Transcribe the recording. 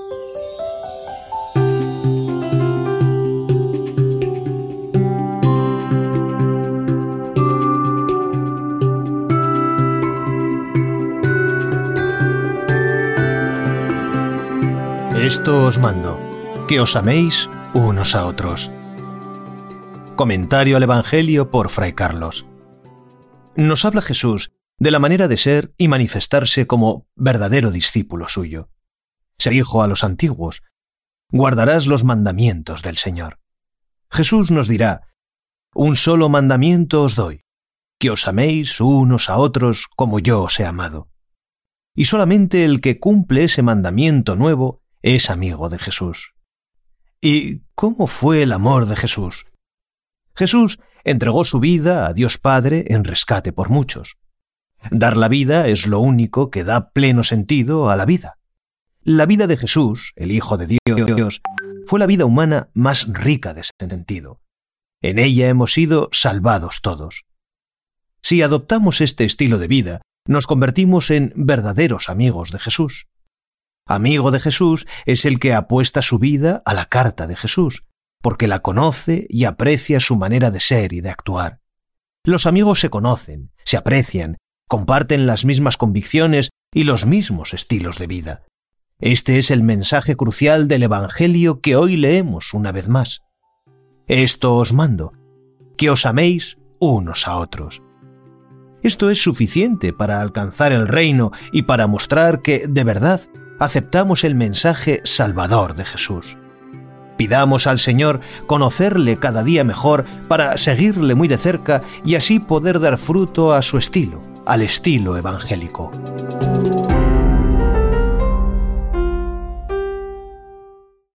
Esto os mando, que os améis unos a otros. Comentario al Evangelio por Fray Carlos. Nos habla Jesús de la manera de ser y manifestarse como verdadero discípulo suyo. Se dijo a los antiguos: guardarás los mandamientos del Señor. Jesús nos dirá: un solo mandamiento os doy, que os améis unos a otros como yo os he amado. Y solamente el que cumple ese mandamiento nuevo es amigo de Jesús. ¿Y cómo fue el amor de Jesús? Jesús entregó su vida a Dios Padre en rescate por muchos. Dar la vida es lo único que da pleno sentido a la vida. La vida de Jesús, el Hijo de Dios, fue la vida humana más rica de sentido. En ella hemos sido salvados todos. Si adoptamos este estilo de vida, nos convertimos en verdaderos amigos de Jesús. Amigo de Jesús es el que apuesta su vida a la carta de Jesús, porque la conoce y aprecia su manera de ser y de actuar. Los amigos se conocen, se aprecian, comparten las mismas convicciones y los mismos estilos de vida. Este es el mensaje crucial del Evangelio que hoy leemos una vez más. Esto os mando, que os améis unos a otros. Esto es suficiente para alcanzar el reino y para mostrar que, de verdad, aceptamos el mensaje salvador de Jesús. Pidamos al Señor conocerle cada día mejor para seguirle muy de cerca y así poder dar fruto a su estilo, al estilo evangélico.